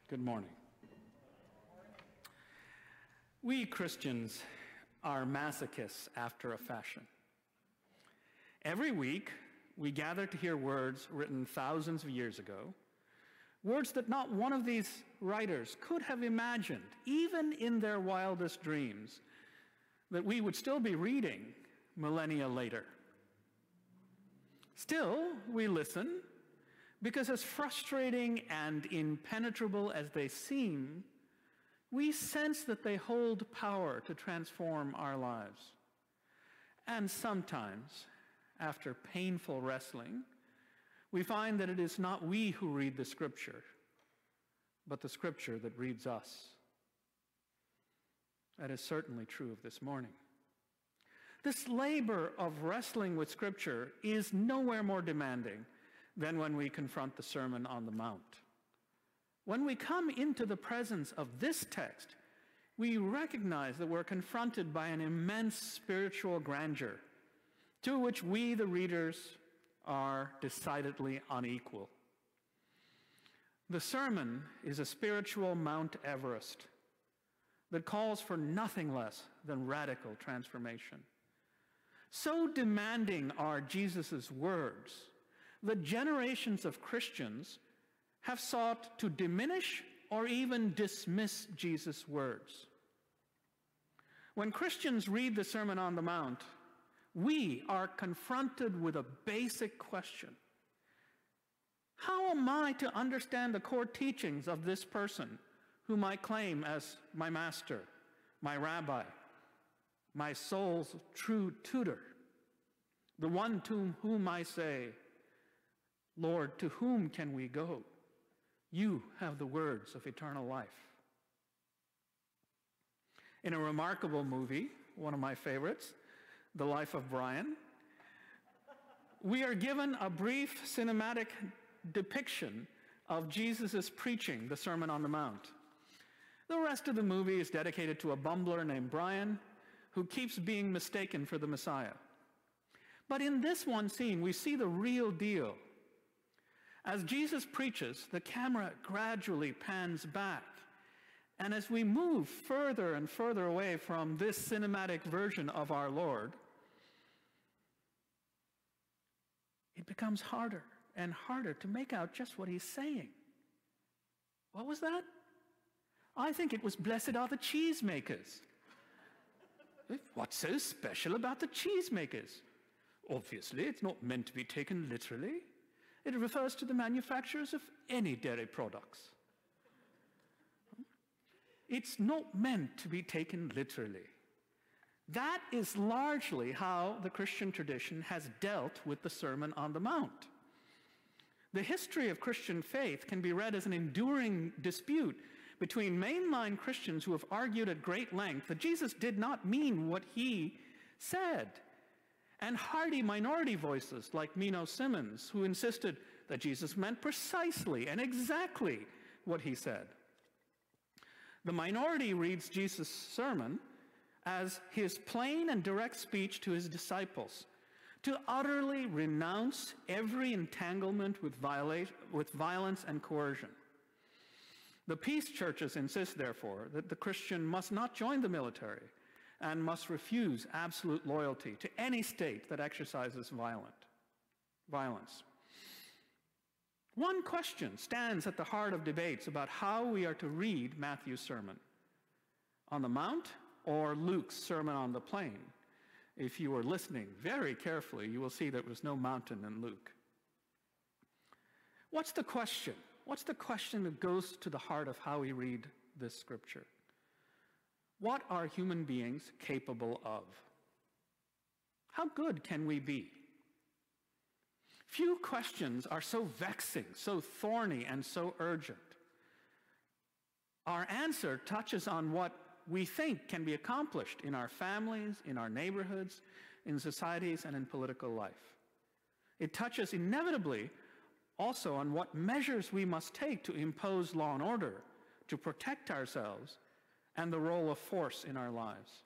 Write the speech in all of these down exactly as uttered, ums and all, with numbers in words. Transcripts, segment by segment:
Good morning. We Christians are masochists after a fashion. Every week, we gather to hear words written thousands of years ago, words that not one of these writers could have imagined, even in their wildest dreams, that we would still be reading millennia later. Still, we listen because, as frustrating and impenetrable as they seem, we sense that they hold power to transform our lives. And sometimes, after painful wrestling, we find that it is not we who read the Scripture, but the Scripture that reads us. That is certainly true of this morning. This labor of wrestling with Scripture is nowhere more demanding than when we confront the Sermon on the Mount. When we come into the presence of this text, we recognize that we're confronted by an immense spiritual grandeur to which we, the readers, are decidedly unequal. The sermon is a spiritual Mount Everest that calls for nothing less than radical transformation. So demanding are Jesus' words that generations of Christians have sought to diminish or even dismiss Jesus' words. When Christians read the Sermon on the Mount, we are confronted with a basic question. How am I to understand the core teachings of this person whom I claim as my master, my rabbi, my soul's true tutor, the one to whom I say, Lord, to whom can we go? You have the words of eternal life. In a remarkable movie, one of my favorites, The Life of Brian, we are given a brief cinematic depiction of Jesus' preaching the Sermon on the Mount. The rest of the movie is dedicated to a bumbler named Brian who keeps being mistaken for the Messiah. But in this one scene, we see the real deal. As Jesus preaches, the camera gradually pans back. And as we move further and further away from this cinematic version of our Lord, it becomes harder and harder to make out just what he's saying. What was that? I think it was, blessed are the cheesemakers. What's so special about the cheesemakers? Obviously, it's not meant to be taken literally. It refers to the manufacturers of any dairy products. It's not meant to be taken literally. That is largely how the Christian tradition has dealt with the Sermon on the Mount. The history of Christian faith can be read as an enduring dispute between mainline Christians who have argued at great length that Jesus did not mean what he said, and hardy minority voices like Menno Simons, who insisted that Jesus meant precisely and exactly what he said. The minority reads Jesus' sermon as his plain and direct speech to his disciples, to utterly renounce every entanglement with, violate, with violence and coercion. The peace churches insist, therefore, that the Christian must not join the military and must refuse absolute loyalty to any state that exercises violent, violence. One question stands at the heart of debates about how we are to read Matthew's Sermon on the Mount or Luke's Sermon on the Plain. If you were listening very carefully, you will see there was no mountain in Luke. What's the question? What's the question that goes to the heart of how we read this scripture? What are human beings capable of? How good can we be? Few questions are so vexing, so thorny, and so urgent. Our answer touches on what we think can be accomplished in our families, in our neighborhoods, in societies, and in political life. It touches inevitably also on what measures we must take to impose law and order, to protect ourselves, and the role of force in our lives.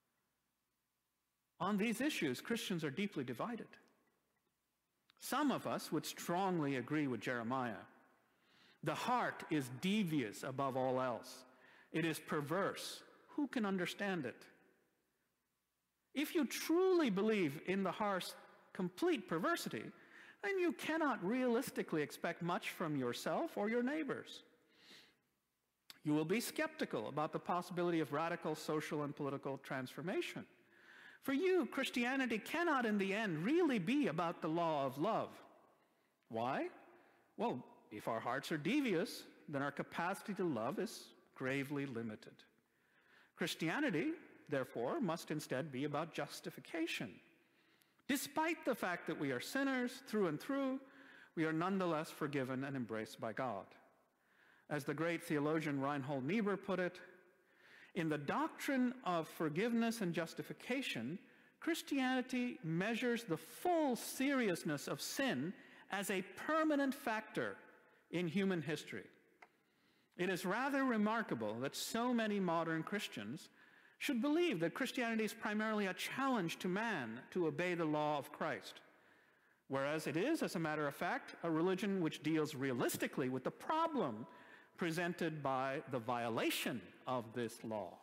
On these issues, Christians are deeply divided. Some of us would strongly agree with Jeremiah The heart is devious above all else. It is perverse. Who can understand it? If you truly believe in the heart's complete perversity, then you cannot realistically expect much from yourself or your neighbors. You will be skeptical about the possibility of radical social and political transformation. For you, Christianity cannot in the end really be about the law of love. Why? Well, if our hearts are devious, then our capacity to love is gravely limited. Christianity, therefore, must instead be about justification. Despite the fact that we are sinners through and through, we are nonetheless forgiven and embraced by God. As the great theologian Reinhold Niebuhr put it, in the doctrine of forgiveness and justification, Christianity measures the full seriousness of sin as a permanent factor in human history. It is rather remarkable that so many modern Christians should believe that Christianity is primarily a challenge to man to obey the law of Christ, whereas it is, as a matter of fact, a religion which deals realistically with the problem presented by the violation of this law.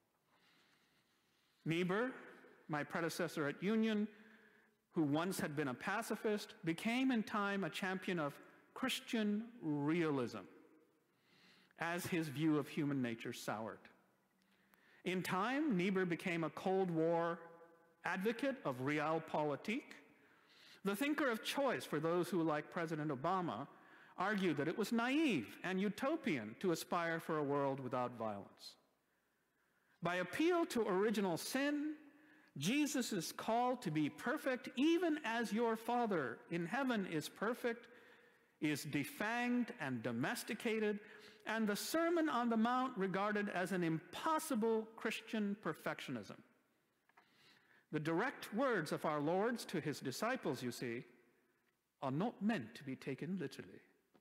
Niebuhr, my predecessor at Union, who once had been a pacifist, became in time a champion of Christian realism as his view of human nature soured. In time, Niebuhr became a Cold War advocate of realpolitik, the thinker of choice for those who, like President Obama, argued that it was naive and utopian to aspire for a world without violence. By appeal to original sin, Jesus' call to be perfect, even as your Father in heaven is perfect, is defanged and domesticated, and the Sermon on the Mount regarded as an impossible Christian perfectionism. The direct words of our Lord's to his disciples, you see, are not meant to be taken literally.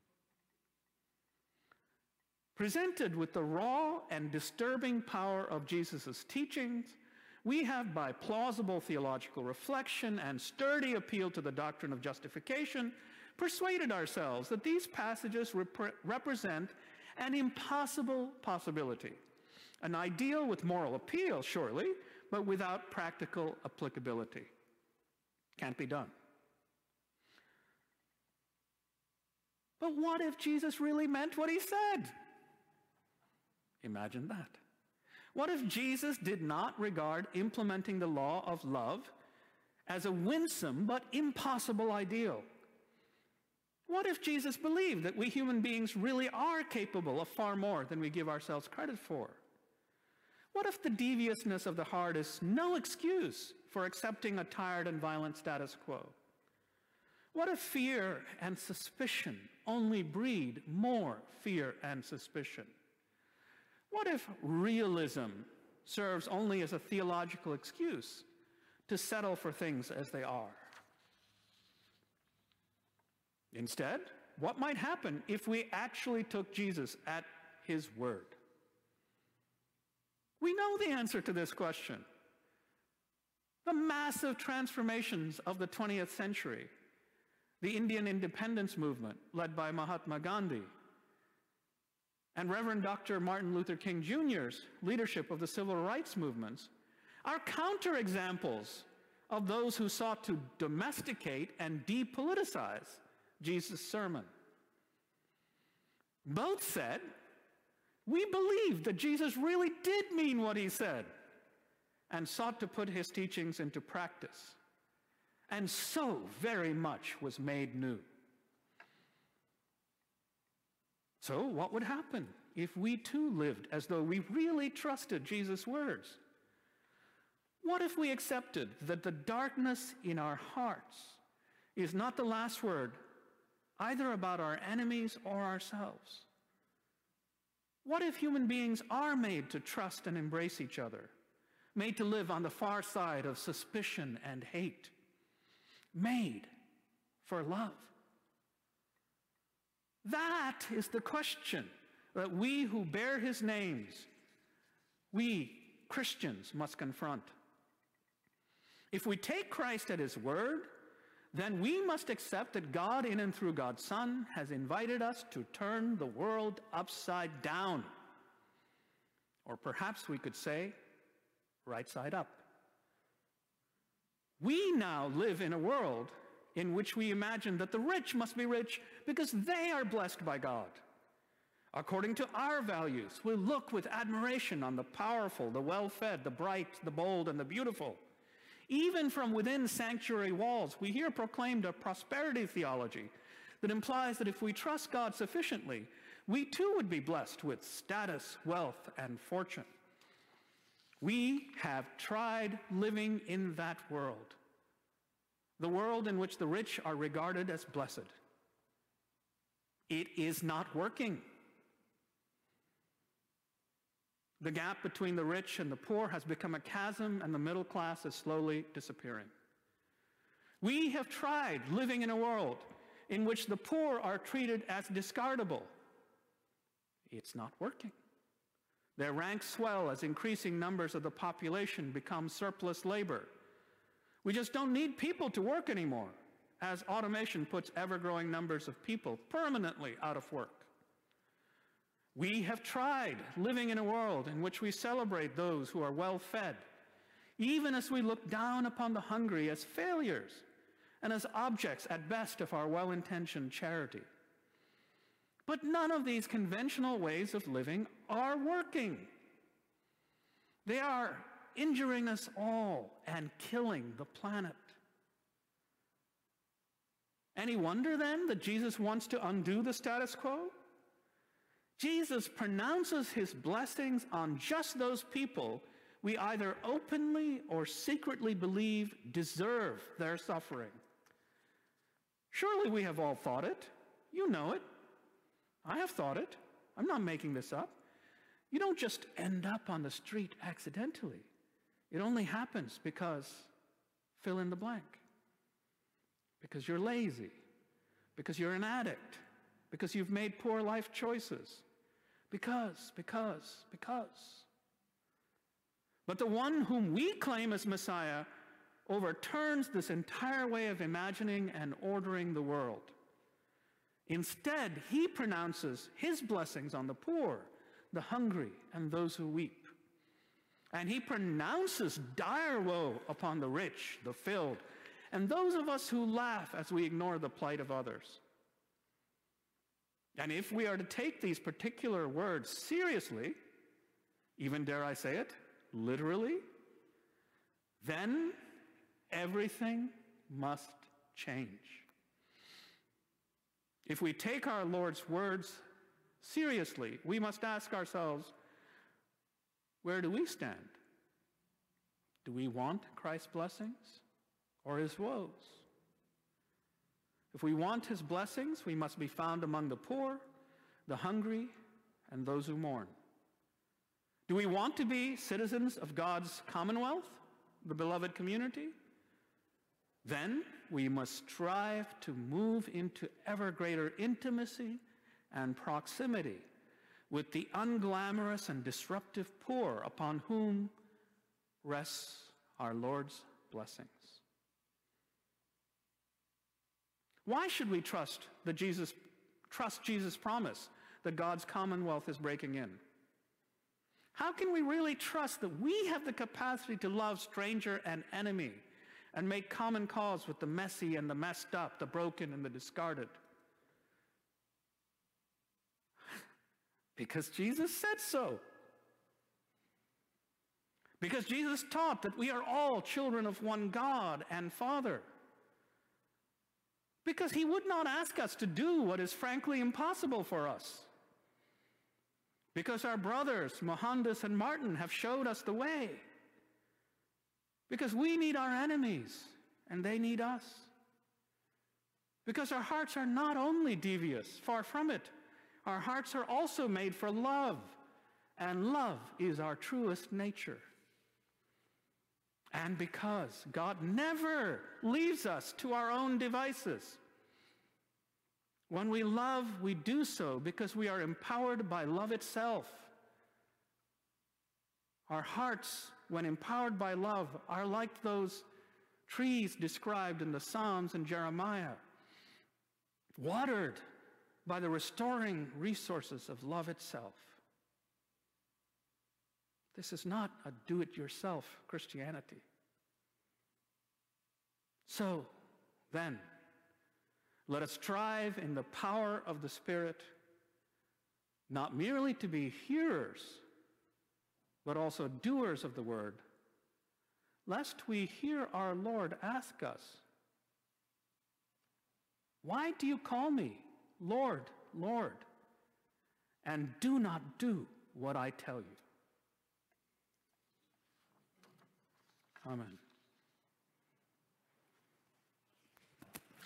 Presented with the raw and disturbing power of Jesus' teachings, we have, by plausible theological reflection and sturdy appeal to the doctrine of justification, persuaded ourselves that these passages rep- represent an impossible possibility, an ideal with moral appeal, surely, but without practical applicability. Can't be done. But what if Jesus really meant what he said? Imagine that. What if Jesus did not regard implementing the law of love as a winsome but impossible ideal? What if Jesus believed that we human beings really are capable of far more than we give ourselves credit for? What if the deviousness of the heart is no excuse for accepting a tired and violent status quo? What if fear and suspicion only breed more fear and suspicion? What if realism serves only as a theological excuse to settle for things as they are? Instead, what might happen if we actually took Jesus at his word? We know the answer to this question. The massive transformations of the twentieth century, the Indian independence movement led by Mahatma Gandhi, and Reverend Doctor Martin Luther King Junior's leadership of the civil rights movements, are counterexamples of those who sought to domesticate and depoliticize Jesus' sermon. Both said, we believe that Jesus really did mean what he said, and sought to put his teachings into practice. And so very much was made new. So what would happen if we too lived as though we really trusted Jesus' words? What if we accepted that the darkness in our hearts is not the last word either about our enemies or ourselves? What if human beings are made to trust and embrace each other, made to live on the far side of suspicion and hate, made for love? That is the question that we who bear his names, we Christians, must confront. If we take Christ at his word, then we must accept that God, in and through God's Son, has invited us to turn the world upside down. Or perhaps we could say, right side up. We now live in a world in which we imagine that the rich must be rich because they are blessed by God. According to our values, we look with admiration on the powerful, the well-fed, the bright, the bold, and the beautiful. Even from within sanctuary walls, we hear proclaimed a prosperity theology that implies that if we trust God sufficiently, we too would be blessed with status, wealth, and fortune. We have tried living in that world, the world in which the rich are regarded as blessed. It is not working. The gap between the rich and the poor has become a chasm, and the middle class is slowly disappearing. We have tried living in a world in which the poor are treated as discardable. It's not working. Their ranks swell as increasing numbers of the population become surplus labor. We just don't need people to work anymore, as automation puts ever-growing numbers of people permanently out of work. We have tried living in a world in which we celebrate those who are well-fed, even as we look down upon the hungry as failures and as objects at best of our well-intentioned charity. But none of these conventional ways of living are working. They are injuring us all and killing the planet. Any wonder then that Jesus wants to undo the status quo? Jesus pronounces his blessings on just those people we either openly or secretly believe deserve their suffering. Surely we have all thought it. You know it. I have thought it. I'm not making this up. You don't just end up on the street accidentally. It only happens because, fill in the blank. Because you're lazy. Because you're an addict. Because you've made poor life choices. Because, because, because. But the one whom we claim as Messiah overturns this entire way of imagining and ordering the world. Instead, he pronounces his blessings on the poor, the hungry, and those who weep. And he pronounces dire woe upon the rich, the filled, and those of us who laugh as we ignore the plight of others. And if we are to take these particular words seriously, even dare I say it, literally, then everything must change. If we take our Lord's words seriously, we must ask ourselves, where do we stand? Do we want Christ's blessings or his woes? If we want his blessings, we must be found among the poor, the hungry, and those who mourn. Do we want to be citizens of God's commonwealth, the beloved community? Then we must strive to move into ever greater intimacy and proximity with the unglamorous and disruptive poor upon whom rests our Lord's blessings. Why should we trust that Jesus, trust Jesus' promise that God's commonwealth is breaking in? How can we really trust that we have the capacity to love stranger and enemy and make common cause with the messy and the messed up, the broken and the discarded? Because Jesus said so. Because Jesus taught that we are all children of one God and Father. Because he would not ask us to do what is frankly impossible for us. Because our brothers, Mohandas and Martin, have showed us the way. Because we need our enemies, and they need us. Because our hearts are not only devious, far from it. Our hearts are also made for love, and love is our truest nature. And because God never leaves us to our own devices. When we love, we do so because we are empowered by love itself. Our hearts, when empowered by love, are like those trees described in the Psalms and Jeremiah, watered by the restoring resources of love itself. This is not a do-it-yourself Christianity. So, then, let us strive in the power of the Spirit, not merely to be hearers, but also doers of the word, lest we hear our Lord ask us, "Why do you call me Lord, Lord, and do not do what I tell you?" Amen.